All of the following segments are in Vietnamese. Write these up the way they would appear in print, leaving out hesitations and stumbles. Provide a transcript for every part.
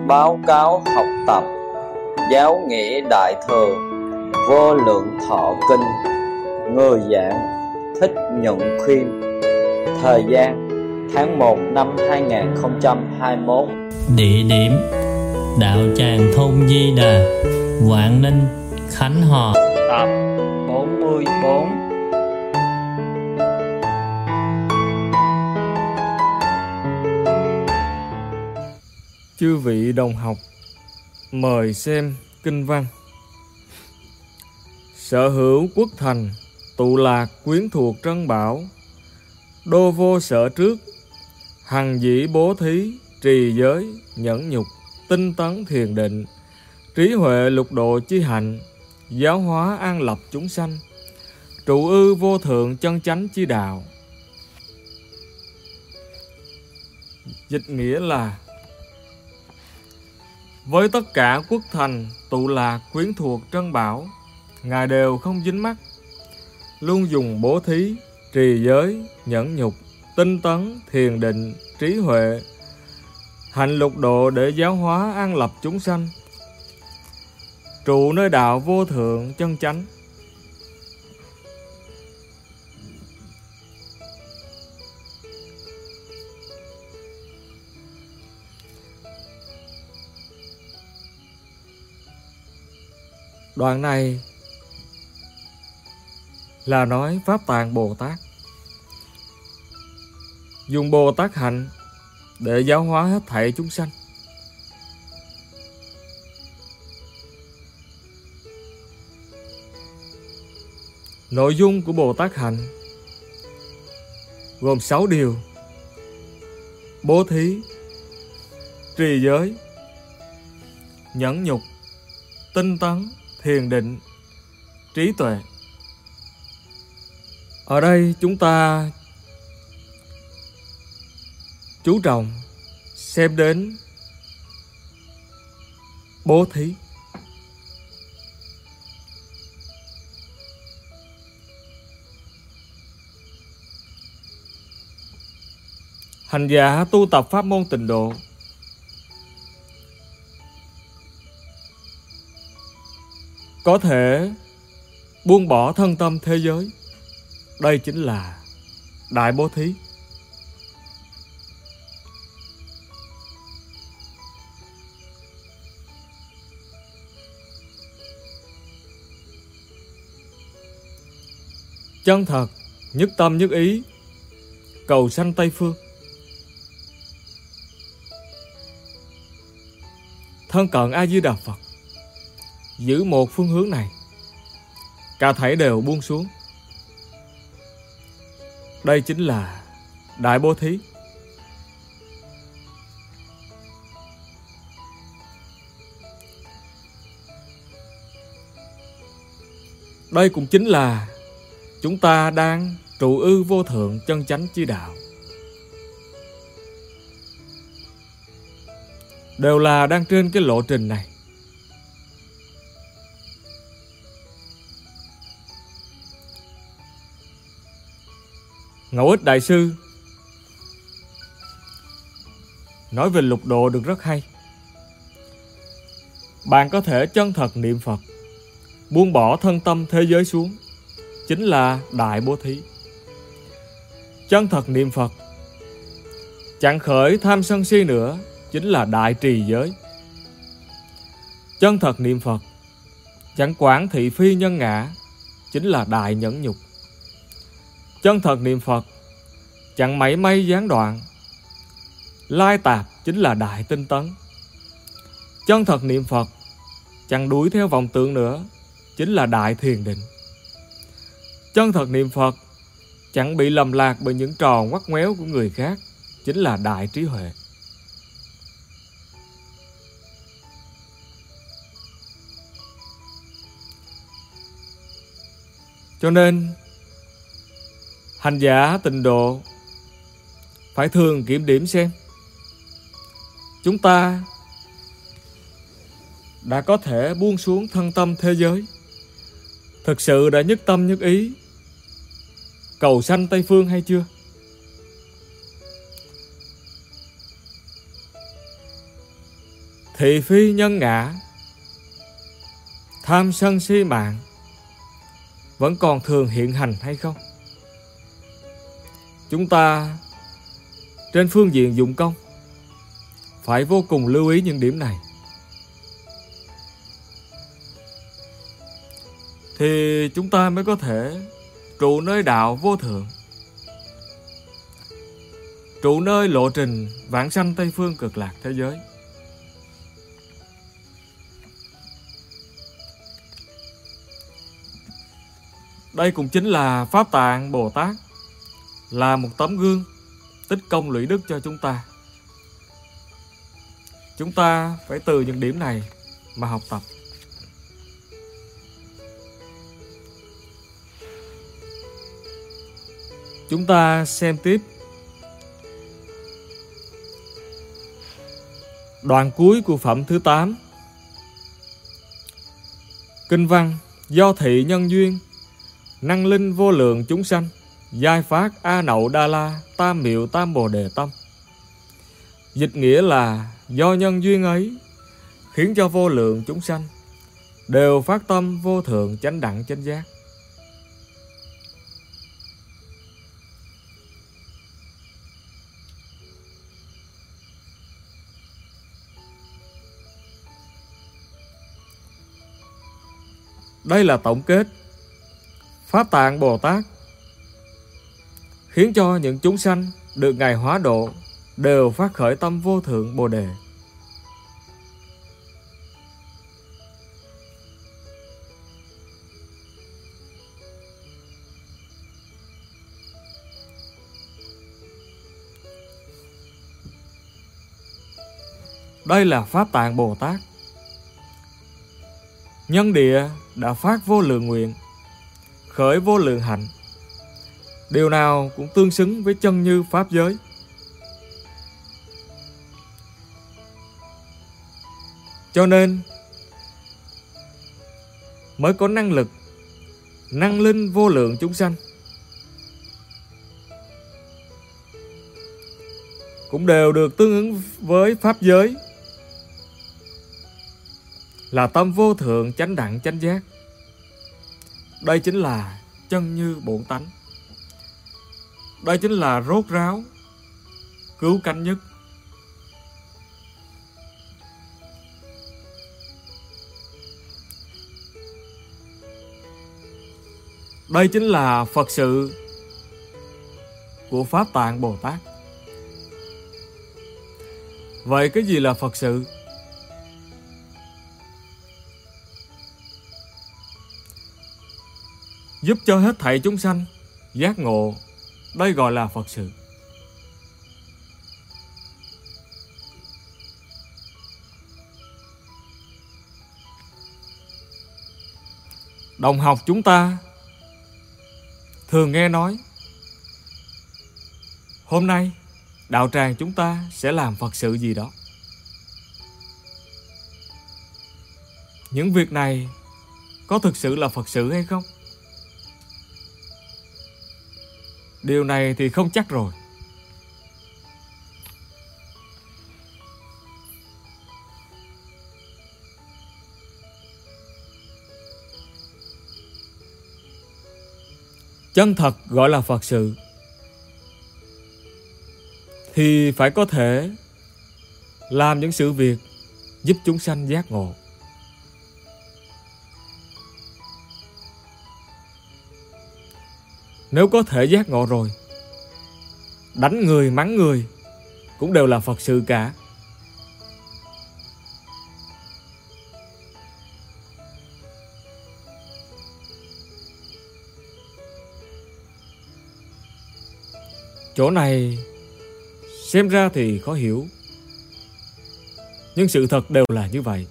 báo cáo học tập giáo nghĩa đại thừa vô lượng thọ kinh. Người giảng Thích Nhuận Khuyên. Thời gian tháng 1 năm 2021. Địa điểm đạo tràng thôn Di Đà, Vạn Ninh, Khánh Hòa. Tập 44. Chư vị đồng học, mời xem kinh văn. Sở hữu quốc thành, tụ lạc quyến thuộc trân bảo, đô vô sở trước, hằng dĩ bố thí, trì giới, nhẫn nhục, tinh tấn thiền định, trí huệ lục độ chi hạnh, giáo hóa an lập chúng sanh, trụ ư vô thượng chân chánh chi đạo. Dịch nghĩa là: với tất cả quốc thành, tụ lạc, quyến thuộc, trân bảo, Ngài đều không dính mắc, luôn dùng bố thí, trì giới, nhẫn nhục, tinh tấn, thiền định, trí huệ, hạnh lục độ để giáo hóa an lập chúng sanh, trụ nơi đạo vô thượng chân chánh. Đoạn này là nói Pháp Tạng Bồ Tát dùng Bồ Tát hạnh để giáo hóa hết thảy chúng sanh. Nội dung của Bồ Tát hạnh gồm 6 điều: bố thí, trì giới, nhẫn nhục, tinh tấn, thiền định, trí tuệ. Ở đây chúng ta chú trọng xem đến bố thí. Hành giả tu tập pháp môn tịnh độ có thể buông bỏ thân tâm thế giới. Đây chính là đại bố thí. Chân thật, nhất tâm nhất ý, cầu sanh Tây Phương. Thân cận A Di Đà Phật, giữ một phương hướng này, cả thảy đều buông xuống. Đây chính là đại bố thí. Đây cũng chính là chúng ta đang trụ ư vô thượng chân chánh chi đạo. Đều là đang trên cái lộ trình này. Ngẫu Ích Đại Sư nói về lục độ được rất hay. Bạn có thể chân thật niệm Phật, buông bỏ thân tâm thế giới xuống, chính là đại bố thí. Chân thật niệm Phật, chẳng khởi tham sân si nữa, chính là đại trì giới. Chân thật niệm Phật, chẳng quản thị phi nhân ngã, chính là đại nhẫn nhục. Chân thật niệm Phật, chẳng mảy may gián đoạn, lai tạp, chính là đại tinh tấn. Chân thật niệm Phật, chẳng đuổi theo vọng tưởng nữa, chính là đại thiền định. Chân thật niệm Phật, chẳng bị lầm lạc bởi những trò ngoắt ngoéo của người khác, chính là đại trí huệ. Cho nên hành giả tịnh độ phải thường kiểm điểm xem chúng ta đã có thể buông xuống thân tâm thế giới, thực sự đã nhất tâm nhất ý cầu sanh Tây Phương hay chưa? thị phi nhân ngã, tham sân si mạng vẫn còn thường hiện hành hay không? Chúng ta trên phương diện dụng công phải vô cùng lưu ý những điểm này, thì chúng ta mới có thể trụ nơi đạo vô thượng, trụ nơi lộ trình vãng sanh Tây phương cực lạc thế giới. Đây cũng chính là Pháp Tạng Bồ Tát là một tấm gương tích công lũy đức cho chúng ta. Chúng ta phải từ những điểm này mà học tập. Chúng ta xem tiếp đoạn cuối của phẩm thứ 8. Kinh văn: do thị nhân duyên, năng linh vô lượng chúng sanh, giai phát A Nậu Đa La, tam miệu tam bồ đề tâm. Dịch nghĩa là do nhân duyên ấy khiến cho vô lượng chúng sanh đều phát tâm vô thượng chánh đẳng chánh giác. Đây là tổng kết Pháp Tạng Bồ Tát khiến cho những chúng sanh được Ngài hóa độ đều phát khởi tâm vô thượng Bồ đề. Đây là Pháp Tạng Bồ Tát. Nhân địa đã phát vô lượng nguyện, khởi vô lượng hạnh, điều nào cũng tương xứng với chân như pháp giới. Cho nên mới có năng lực năng linh vô lượng chúng sanh, cũng đều được tương ứng với pháp giới, là tâm vô thượng chánh đẳng chánh giác. Đây chính là chân như bổn tánh. Đây chính là rốt ráo cứu cánh nhất. Đây chính là Phật sự của Pháp Tạng Bồ Tát. Vậy cái gì là Phật sự? Giúp cho hết thảy chúng sanh giác ngộ, đây gọi là Phật sự. Đồng học chúng ta thường nghe nói hôm nay đạo tràng chúng ta sẽ làm Phật sự gì đó. Những việc này có thực sự là Phật sự hay không? Điều này thì không chắc rồi. Chân thật gọi là Phật sự thì phải có thể làm những sự việc giúp chúng sanh giác ngộ. Nếu có thể giác ngộ rồi, đánh người mắng người cũng đều là Phật sự cả. Chỗ này xem ra thì khó hiểu, nhưng sự thật đều là như vậy.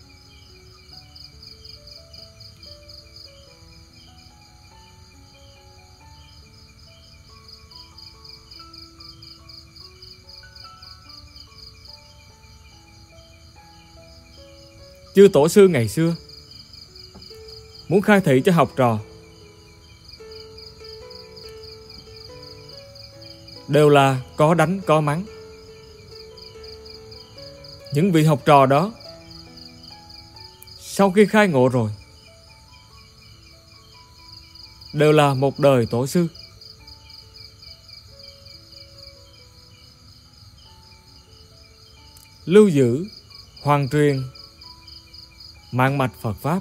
Chư tổ sư ngày xưa muốn khai thị cho học trò đều là có đánh có mắng. Những vị học trò đó sau khi khai ngộ rồi đều là một đời tổ sư. Lưu giữ, hoàn truyền mạng mạch Phật Pháp.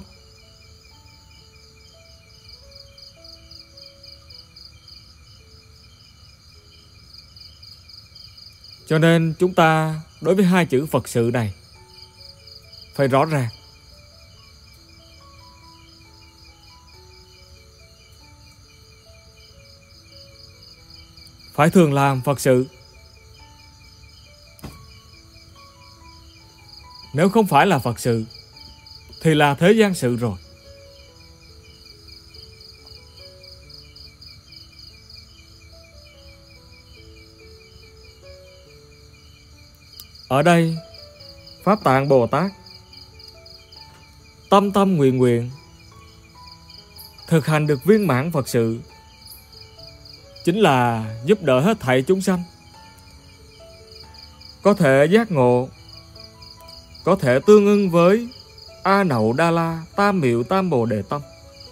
Cho nên chúng ta đối với hai chữ Phật sự này phải rõ ràng. Phải thường làm Phật sự. Nếu không phải là Phật sự thì là thế gian sự rồi. Ở đây Pháp Tạng Bồ Tát tâm tâm nguyện nguyện thực hành được viên mãn Phật sự, chính là giúp đỡ hết thảy chúng sanh có thể giác ngộ, có thể tương ưng với A Nậu Đa La Tam Miệu Tam Bồ Đề Tâm.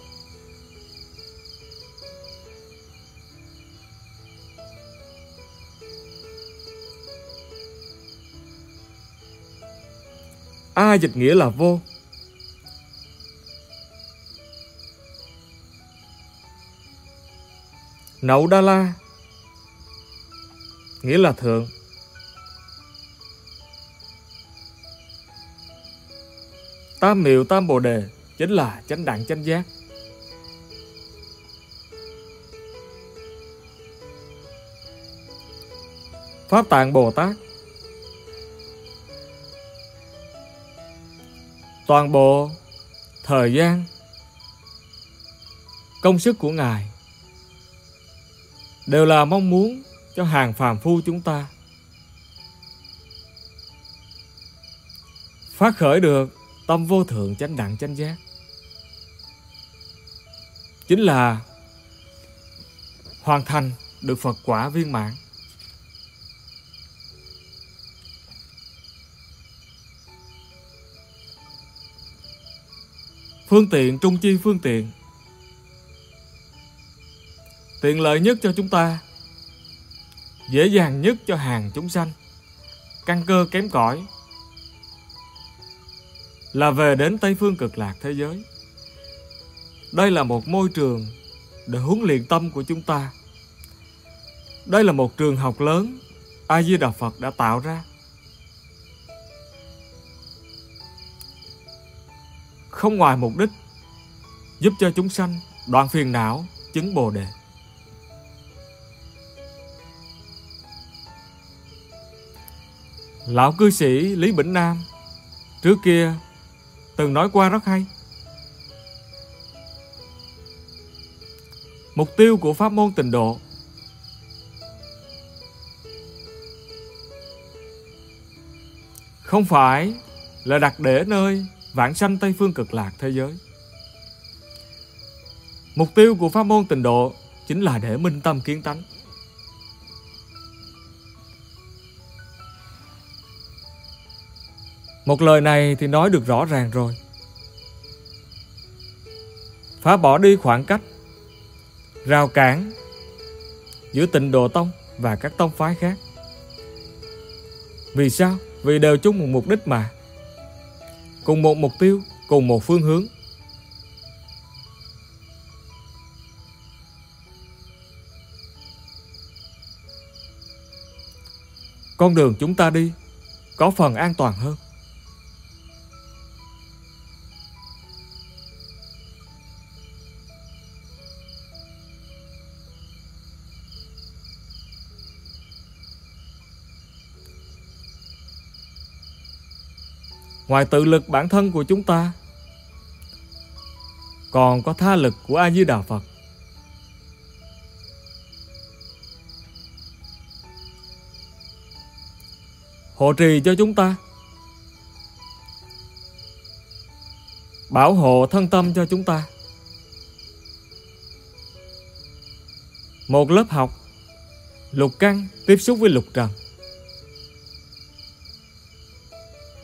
A dịch nghĩa là vô. Nậu Đa La nghĩa là thượng. Tam Miệu Tam Bồ Đề chính là chánh đẳng chánh giác. Pháp Tạng Bồ Tát toàn bộ thời gian, công sức của Ngài đều là mong muốn cho hàng phàm phu chúng ta phát khởi được tâm vô thượng chánh đẳng chánh giác, chính là hoàn thành được Phật quả viên mãn. Phương tiện trung chi phương tiện, tiện lợi nhất cho chúng ta, dễ dàng nhất cho hàng chúng sanh căn cơ kém cỏi, là về đến Tây Phương Cực Lạc thế giới. Đây là một môi trường để huấn luyện tâm của chúng ta. Đây là một trường học lớn A Di Đà Phật đã tạo ra. Không ngoài mục đích giúp cho chúng sanh đoạn phiền não, chứng Bồ Đề. Lão cư sĩ Lý Bỉnh Nam trước kia từng nói qua rất hay. Mục tiêu của pháp môn Tịnh Độ không phải là đặt để nơi vãng sanh Tây Phương Cực Lạc thế giới. Mục tiêu của pháp môn Tịnh Độ chính là để minh tâm kiến tánh. Một lời này thì nói được rõ ràng rồi. Phá bỏ đi khoảng cách, rào cản giữa Tịnh Độ Tông và các tông phái khác. Vì sao? Vì đều chung một mục đích mà. Cùng một mục tiêu, cùng một phương hướng. Con đường chúng ta đi có phần an toàn hơn. Ngoài tự lực bản thân của chúng ta, còn có tha lực của A Di Đà Phật. Hộ trì cho chúng ta, bảo hộ thân tâm cho chúng ta. Một lớp học lục căn tiếp xúc với lục trần,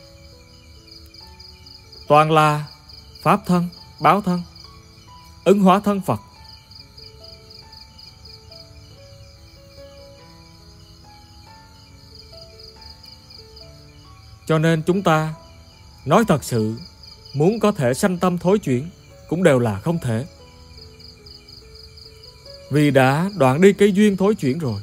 toàn là pháp thân, báo thân, ứng hóa thân Phật. Cho nên chúng ta nói thật sự, muốn có thể sanh tâm thối chuyển cũng đều là không thể, vì đã đoạn đi cái duyên thối chuyển rồi.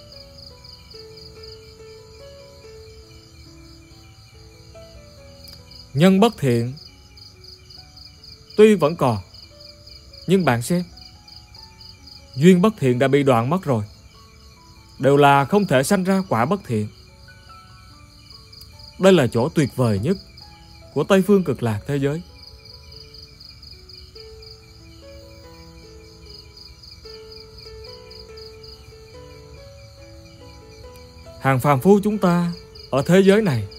Nhân bất thiện tuy vẫn còn, nhưng bạn xem, duyên bất thiện đã bị đoạn mất rồi, đều là không thể sanh ra quả bất thiện. Đây là chỗ tuyệt vời nhất của Tây Phương Cực Lạc thế giới. Hàng phàm phu chúng ta ở thế giới này,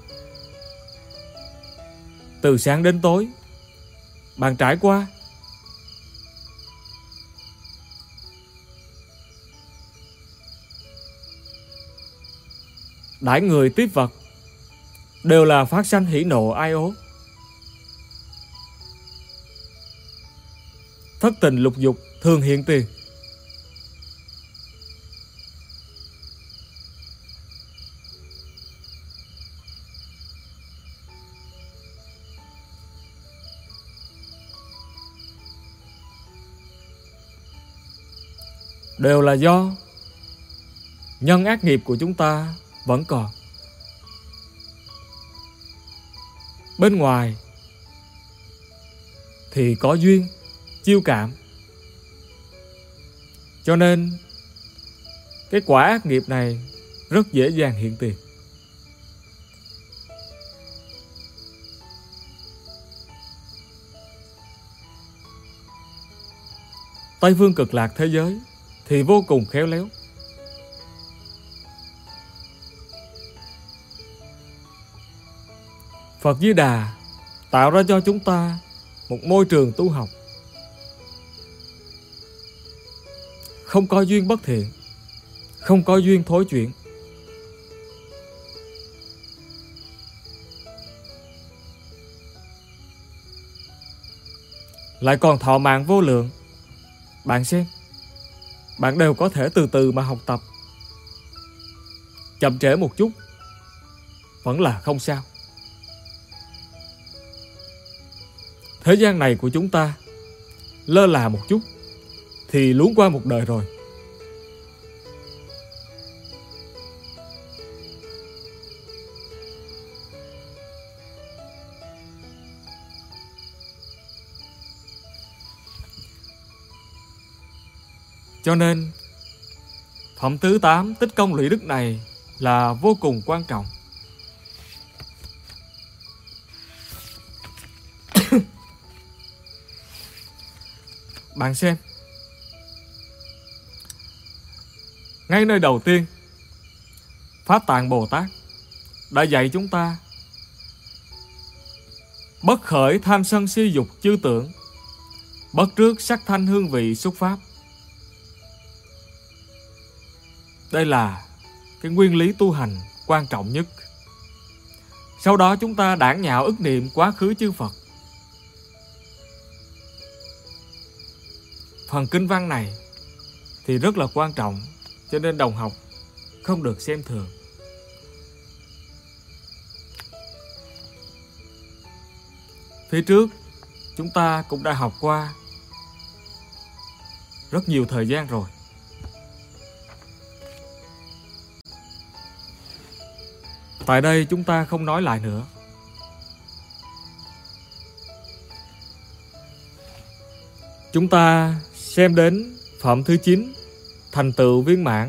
từ sáng đến tối, bạn trải qua đãi người tiếp vật, đều là phát sanh hỉ nộ ai ố, thất tình lục dục thường hiện tiền. Đều là do nhân ác nghiệp của chúng ta vẫn còn. Bên ngoài thì có duyên, chiêu cảm, cho nên cái quả ác nghiệp này rất dễ dàng hiện tiền. Tây Phương Cực Lạc thế giới thì vô cùng khéo léo. Phật Di Đà tạo ra cho chúng ta một môi trường tu học, không có duyên bất thiện, không có duyên thối chuyển. Lại còn thọ mạng vô lượng. Bạn xem, bạn đều có thể từ từ mà học tập. Chậm trễ một chút vẫn là không sao. Thế gian này của chúng ta lơ là một chút thì luống qua một đời rồi. Cho nên phẩm thứ 8 tích công lũy đức này là vô cùng quan trọng. Bạn xem, ngay nơi đầu tiên, Pháp Tạng Bồ Tát đã dạy chúng ta bất khởi tham sân si dục chư tưởng, bất trước sắc thanh hương vị xúc pháp. Đây là cái nguyên lý tu hành quan trọng nhất. Sau đó chúng ta đãng nhạo ức niệm quá khứ chư Phật. Phần kinh văn này thì rất là quan trọng, cho nên đồng học không được xem thường. Phía trước chúng ta cũng đã học qua rất nhiều thời gian rồi. Tại đây chúng ta không nói lại nữa. Chúng ta xem đến phẩm thứ 9, thành tựu viên mãn.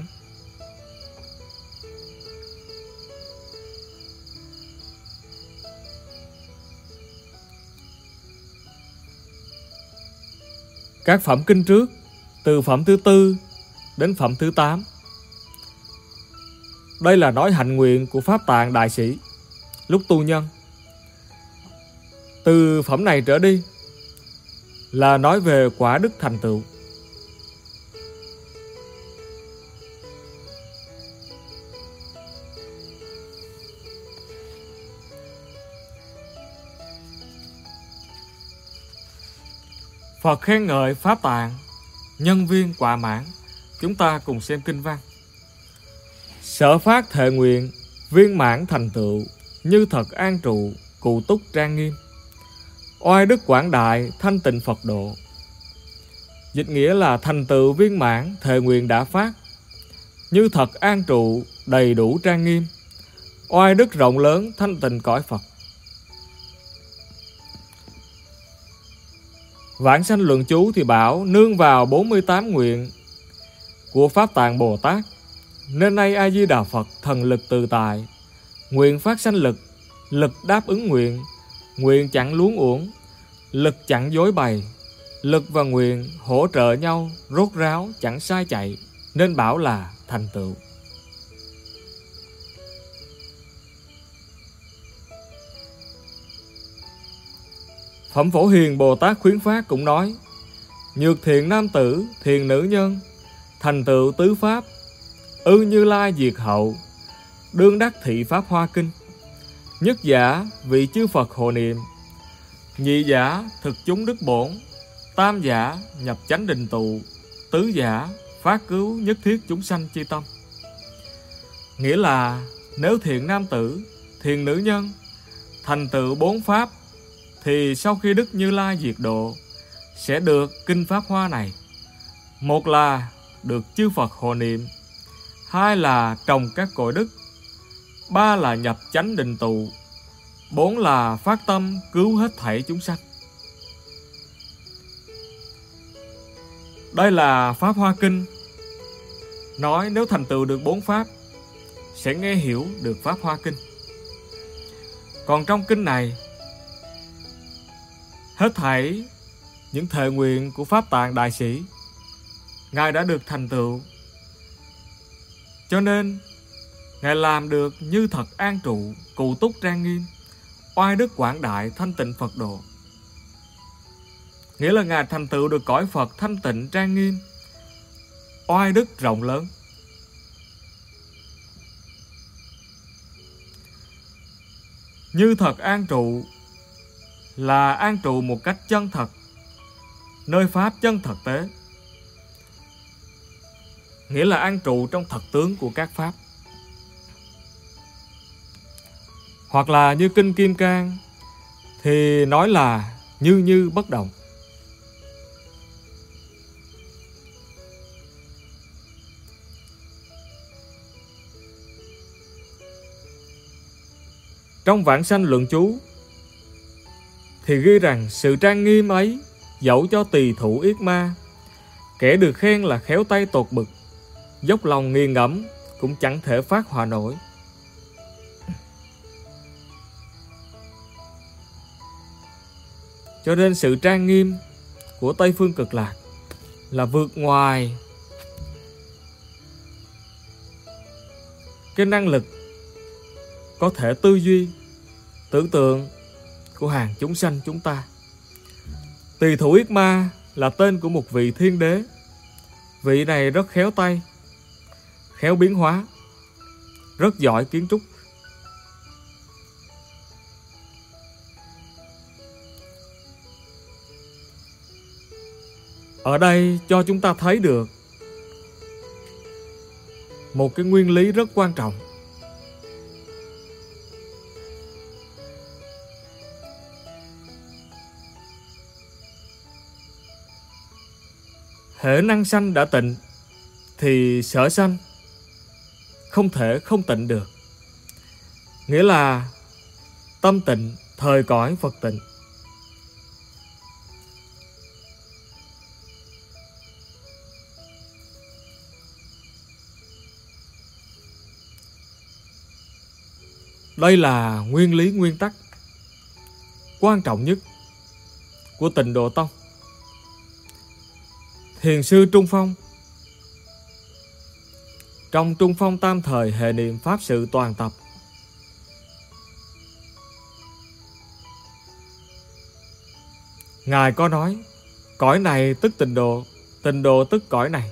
Các phẩm kinh trước, từ phẩm thứ 4 đến phẩm thứ 8, đây là nói hạnh nguyện của Pháp Tạng Đại Sĩ lúc tu nhân. Từ phẩm này trở đi là nói về quả đức thành tựu. Phật khen ngợi Pháp Tạng, nhân viên quả mãn. Chúng ta cùng xem kinh văn. Sở phát thệ nguyện, viên mãn thành tựu, như thật an trụ, cụ túc trang nghiêm. Oai đức quảng đại, thanh tịnh Phật độ. Dịch nghĩa là thành tựu viên mãn, thệ nguyện đã phát, như thật an trụ, đầy đủ trang nghiêm, oai đức rộng lớn, thanh tịnh cõi Phật. Vãng sanh luận chú thì bảo nương vào 48 nguyện của Pháp Tạng Bồ Tát, nên nay A Di Đà Phật thần lực tự tại, nguyện phát sanh lực, lực đáp ứng nguyện, nguyện chẳng luống uổng, lực chẳng dối bày, lực và nguyện hỗ trợ nhau, rốt ráo chẳng sai chạy, nên bảo là thành tựu. Phẩm Phổ Hiền Bồ Tát khuyến phát cũng nói: nhược thiện nam tử, thiện nữ nhân, thành tựu tứ pháp, ư Như Lai diệt hậu, đương đắc thị pháp hoa kinh. Nhất giả vị chư Phật hộ niệm, nhị giả thực chúng đức bổn, tam giả nhập chánh định tụ, tứ giả phát cứu nhất thiết chúng sanh chi tâm. Nghĩa là nếu thiện nam tử, thiện nữ nhân thành tựu 4 pháp, thì sau khi Đức Như Lai diệt độ sẽ được kinh pháp hoa này. Một là được chư Phật hộ niệm, hai là trồng các cội đức, ba là nhập chánh định tụ, bốn là phát tâm cứu hết thảy chúng sanh. Đây là Pháp Hoa Kinh, nói nếu thành tựu được 4 pháp sẽ nghe hiểu được Pháp Hoa Kinh. Còn trong kinh này, hết thảy những thệ nguyện của Pháp Tạng Đại Sĩ, Ngài đã được thành tựu, cho nên Ngài làm được như thật an trụ, cụ túc trang nghiêm, oai đức quảng đại, thanh tịnh Phật độ. Nghĩa là Ngài thành tựu được cõi Phật thanh tịnh trang nghiêm, oai đức rộng lớn. Như thật an trụ là an trụ một cách chân thật, nơi Pháp chân thực tế. Nghĩa là an trụ trong thật tướng của các Pháp. Hoặc là như Kinh Kim Cang thì nói là như như bất động. Trong Vãng Sanh Luận Chú thì ghi rằng sự trang nghiêm ấy dẫu cho tỳ thủ yết ma, kẻ được khen là khéo tay tột bực, dốc lòng nghiền ngẫm cũng chẳng thể phát họa nổi. Cho nên sự trang nghiêm của Tây Phương Cực Lạc là vượt ngoài cái năng lực có thể tư duy, tưởng tượng của hàng chúng sanh chúng ta. Tỳ thủ yết ma là tên của một vị thiên đế. Vị này rất khéo tay, khéo biến hóa, rất giỏi kiến trúc. Ở đây cho chúng ta thấy được một cái nguyên lý rất quan trọng. Hễ năng sanh đã tịnh thì sở sanh không thể không tịnh được. Nghĩa là tâm tịnh, thời cõi Phật tịnh. Đây là nguyên lý, nguyên tắc quan trọng nhất của Tịnh Độ Tông. Thiền sư Trung Phong trong Trung Phong Tam Thời Hệ Niệm Pháp Sự Toàn Tập Ngài có nói cõi này tức tịnh độ tức cõi này.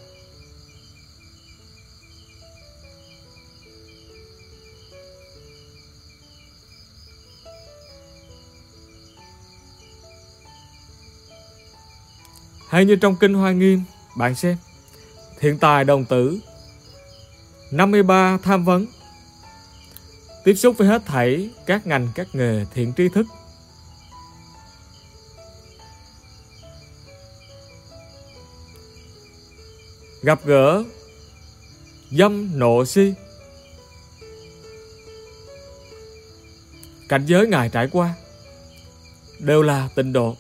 Hay như trong Kinh Hoa Nghiêm, bạn xem, thiện tài đồng tử, 53 tham vấn, tiếp xúc với hết thảy các ngành các nghề thiện tri thức. Gặp gỡ dâm nộ si, cảnh giới Ngài trải qua đều là tịnh độ.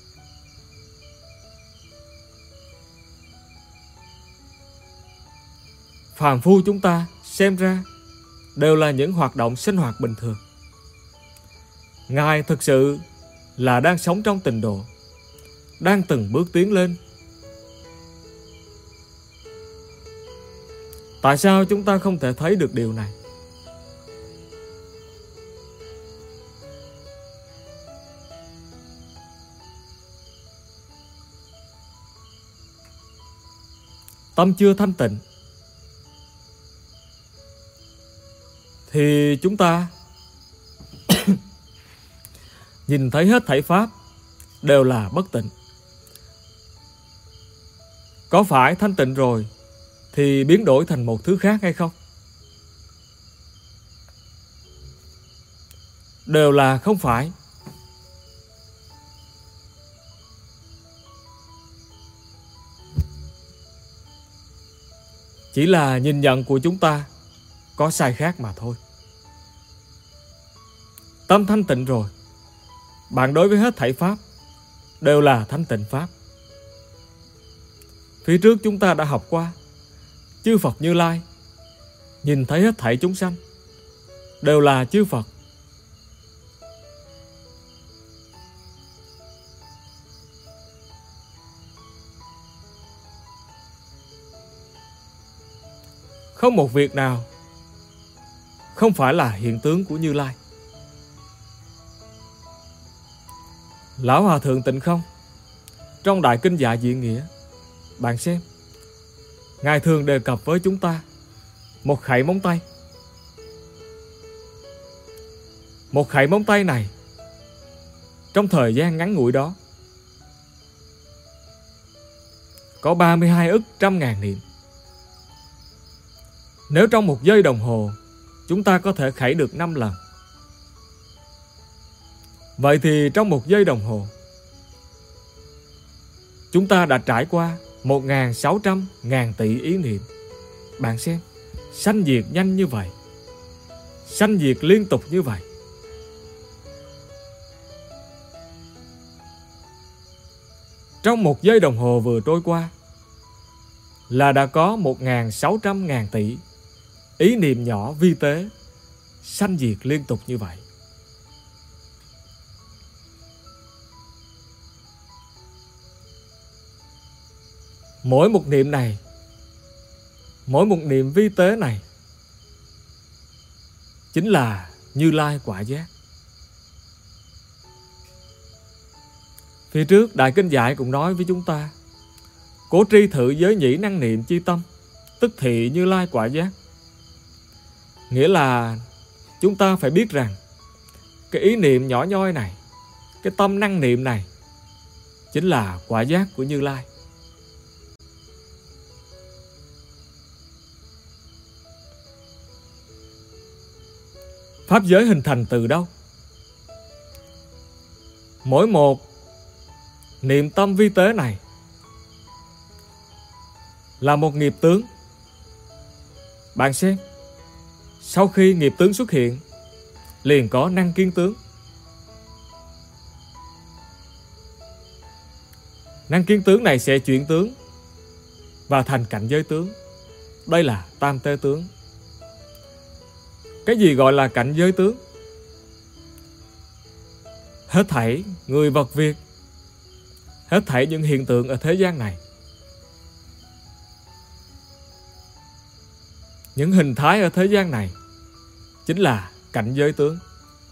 Phàm phu chúng ta xem ra đều là những hoạt động sinh hoạt bình thường. Ngài thực sự là đang sống trong tịnh độ, đang từng bước tiến lên. Tại sao chúng ta không thể thấy được điều này? Tâm chưa thanh tịnh thì chúng ta nhìn thấy hết thảy pháp đều là bất tịnh. Có phải thanh tịnh rồi thì biến đổi thành một thứ khác hay không? Đều là không phải. Chỉ là nhìn nhận của chúng ta có sai khác mà thôi. Tâm thanh tịnh rồi, bạn đối với hết thảy pháp đều là thanh tịnh pháp. Phía trước chúng ta đã học qua, chư Phật Như Lai nhìn thấy hết thảy chúng sanh đều là chư Phật. Không một việc nào không phải là hiện tướng của Như Lai. Lão Hòa Thượng Tịnh Không trong Đại Kinh Dạ Diện Nghĩa, bạn xem, Ngài thường đề cập với chúng ta một khẩy móng tay. Một khẩy móng tay này trong thời gian ngắn ngủi đó có 32 ức trăm ngàn niệm. Nếu trong một giây đồng hồ chúng ta có thể khẩy được 5 lần, vậy thì trong một giây đồng hồ chúng ta đã trải qua 1.600.000 tỷ ý niệm. Bạn xem, sanh diệt nhanh như vậy, sanh diệt liên tục như vậy. Trong một giây đồng hồ vừa trôi qua là đã có 1.600.000 tỷ ý niệm nhỏ vi tế sanh diệt liên tục như vậy. Mỗi một niệm này, mỗi một niệm vi tế này chính là Như Lai quả giác. Phía trước Đại Kinh Dạy cũng nói với chúng ta, cố tri thử giới nhĩ năng niệm chi tâm, tức thị Như Lai quả giác. Nghĩa là chúng ta phải biết rằng cái ý niệm nhỏ nhoi này, cái tâm năng niệm này chính là quả giác của Như Lai. Pháp giới hình thành từ đâu? Mỗi một niệm tâm vi tế này là một nghiệp tướng. Bạn xem, sau khi nghiệp tướng xuất hiện liền có năng kiến tướng. Năng kiến tướng này sẽ chuyển tướng và thành cảnh giới tướng. Đây là tam tế tướng. Cái gì gọi là cảnh giới tướng? Hết thảy người vật việc, hết thảy những hiện tượng ở thế gian này, những hình thái ở thế gian này chính là cảnh giới tướng.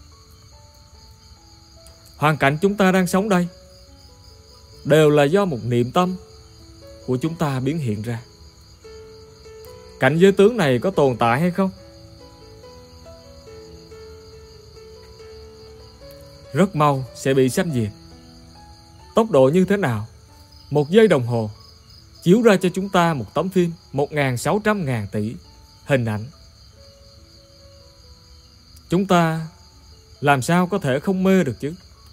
Hoàn cảnh chúng ta đang sống đây đều là do một niệm tâm của chúng ta biến hiện ra. Cảnh giới tướng này có tồn tại hay không? Rất mau sẽ bị sanh diệt. Tốc độ như thế nào? 1 giây đồng hồ chiếu ra cho chúng ta một tấm phim 1.600.000 tỷ hình ảnh. Chúng ta làm sao có thể không mê được chứ?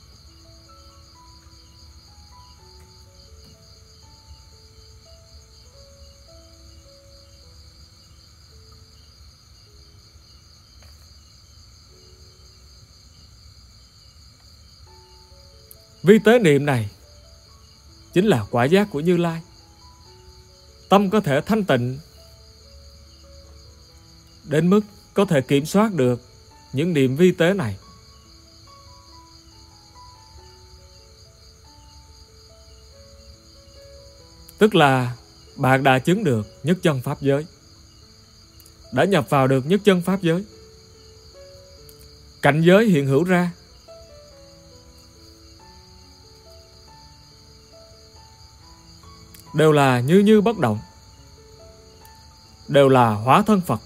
Vi tế niệm này chính là quả giác của Như Lai. Tâm có thể thanh tịnh đến mức có thể kiểm soát được những niệm vi tế này. Tức là bạn đã chứng được nhất chân pháp giới, đã nhập vào được nhất chân pháp giới. Cảnh giới hiện hữu ra đều là như bất động, đều là hóa thân Phật.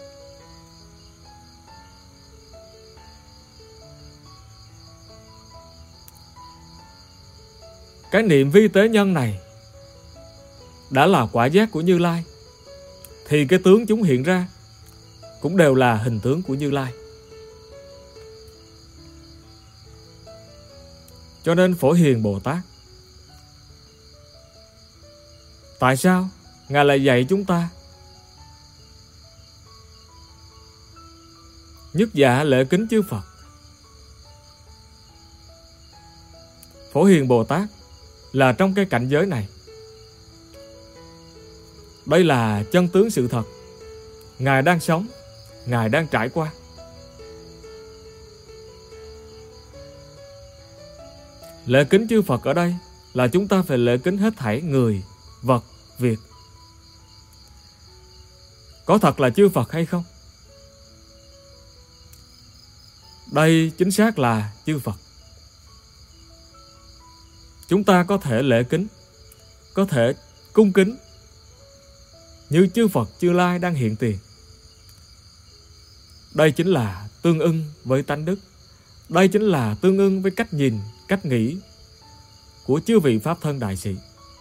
Cái niệm vi tế nhân này đã là quả giác của Như Lai, thì cái tướng chúng hiện ra cũng đều là hình tướng của Như Lai. Cho nên Phổ Hiền Bồ Tát, tại sao Ngài lại dạy chúng ta nhất dạ lễ kính chư Phật? Phổ Hiền Bồ Tát là trong cái cảnh giới này. Đây là chân tướng sự thật Ngài đang sống, Ngài đang trải qua. Lễ kính chư Phật ở đây là chúng ta phải lễ kính hết thảy người, vật, việc. Có thật là chư Phật hay không? Đây chính xác là chư Phật. Chúng ta có thể lễ kính, có thể cung kính như chư Phật Như Lai đang hiện tiền. Đây chính là tương ưng với tánh đức. Đây chính là tương ưng với cách nhìn, cách nghĩ của chư vị Pháp thân đại sĩ.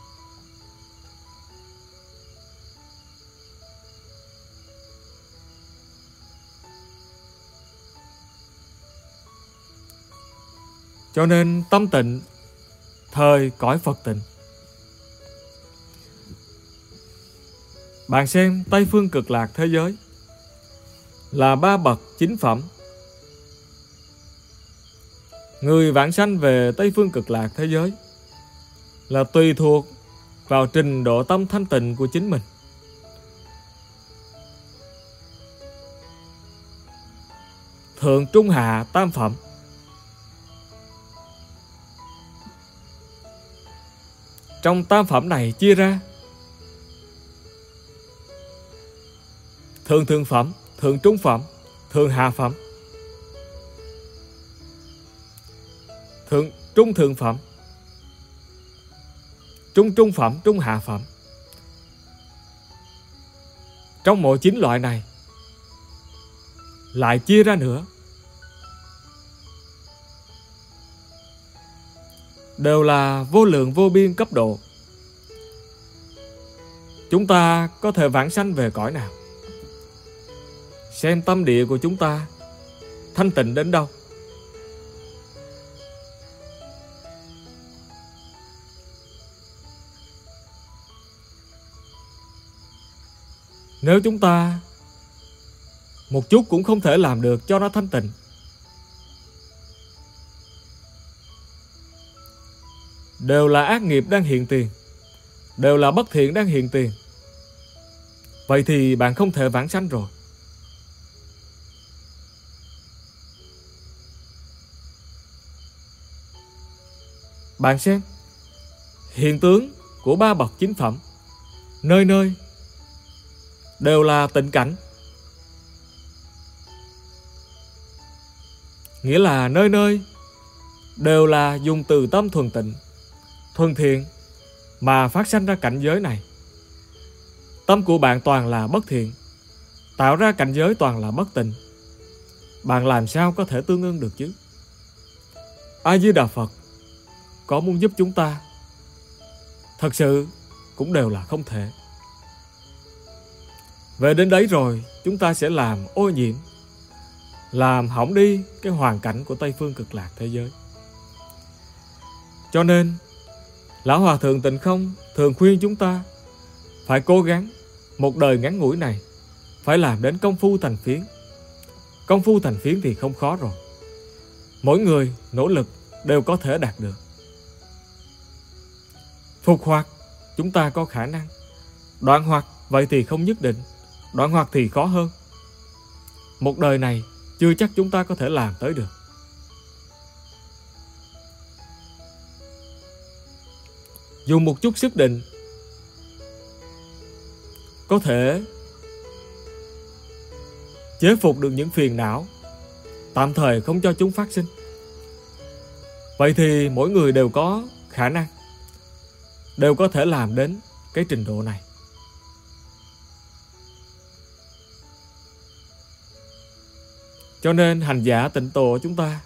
Cho nên tâm tịnh thời cõi Phật tịnh. Bạn xem Tây Phương Cực Lạc thế giới là 3 bậc chính phẩm. Người vãng sanh về Tây Phương Cực Lạc thế giới là tùy thuộc vào trình độ tâm thanh tịnh của chính mình. Thượng trung hạ tam phẩm. Trong tam phẩm này chia ra thượng thượng phẩm, thượng trung phẩm, thượng hạ phẩm, thượng trung thượng phẩm, trung trung phẩm, trung hạ phẩm. Trong mỗi 9 loại này lại chia ra nữa, đều là vô lượng vô biên cấp độ. Chúng ta có thể vãng sanh về cõi nào, xem tâm địa của chúng ta thanh tịnh đến đâu. Nếu chúng ta một chút cũng không thể làm được cho nó thanh tịnh, đều là ác nghiệp đang hiện tiền, đều là bất thiện đang hiện tiền, vậy thì bạn không thể vãng sanh rồi. Bạn xem hiện tướng của 3 bậc chính phẩm, nơi nơi đều là tịnh cảnh. Nghĩa là nơi nơi đều là dùng từ tâm thuần tịnh, thuần thiện mà phát sanh ra cảnh giới này. Tâm của bạn toàn là bất thiện, tạo ra cảnh giới toàn là bất tịnh. Bạn làm sao có thể tương ưng được chứ? A Di Đà Phật có muốn giúp chúng ta thật sự cũng đều là không thể. Về đến đấy rồi, chúng ta sẽ làm ô nhiễm, làm hỏng đi cái hoàn cảnh của Tây phương cực lạc thế giới. Cho nên, Lão Hòa Thượng Tịnh Không thường khuyên chúng ta phải cố gắng một đời ngắn ngủi này, phải làm đến công phu thành phiến. Công phu thành phiến thì không khó rồi. Mỗi người nỗ lực đều có thể đạt được. Phục hoạt chúng ta có khả năng. Đoạn hoạt vậy thì không nhất định. Đoạn hoạt thì khó hơn. Một đời này chưa chắc chúng ta có thể làm tới được. Dùng một chút sức định có thể chế phục được những phiền não, tạm thời không cho chúng phát sinh. Vậy thì mỗi người đều có khả năng, đều có thể làm đến cái trình độ này. Cho nên hành giả tịnh độ chúng ta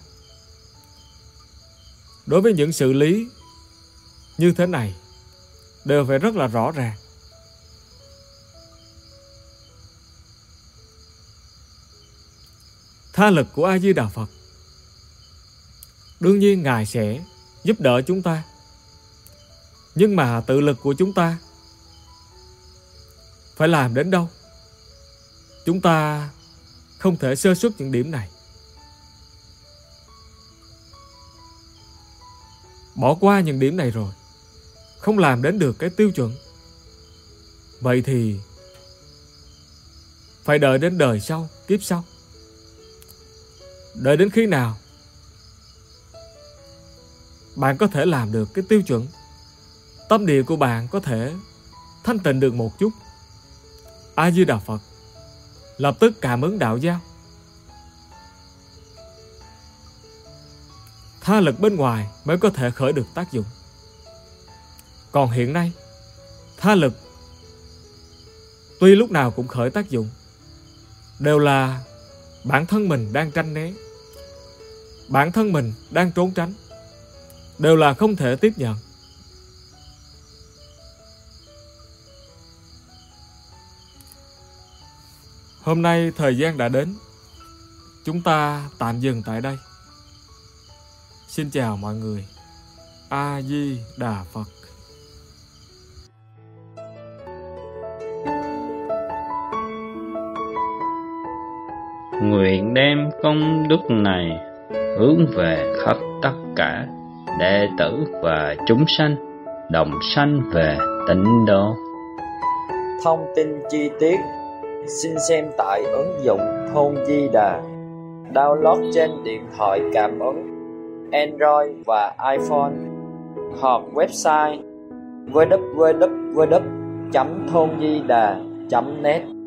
đối với những sự lý như thế này đều phải rất là rõ ràng. Tha lực của A Di Đà Phật, đương nhiên Ngài sẽ giúp đỡ chúng ta. Nhưng mà tự lực của chúng ta phải làm đến đâu? Chúng ta không thể sơ suất những điểm này. Bỏ qua những điểm này rồi, không làm đến được cái tiêu chuẩn, vậy thì phải đợi đến đời sau, kiếp sau. Đợi đến khi nào bạn có thể làm được cái tiêu chuẩn, tâm địa của bạn có thể thanh tịnh được một chút, A Di Đà Phật lập tức cảm ứng đạo giao. Tha lực bên ngoài mới có thể khởi được tác dụng. Còn hiện nay, tha lực tuy lúc nào cũng khởi tác dụng, đều là bản thân mình đang tránh né, bản thân mình đang trốn tránh, đều là không thể tiếp nhận. Hôm nay thời gian đã đến, chúng ta tạm dừng tại đây. Xin chào mọi người. A Di Đà Phật. Nguyện đem công đức này hướng về khắp tất cả đệ tử và chúng sanh, đồng sanh về tịnh độ. Thông tin chi tiết xin xem tại ứng dụng Thôn Di Đà, download trên điện thoại cảm ứng Android và iPhone, hoặc website www.thondida.net.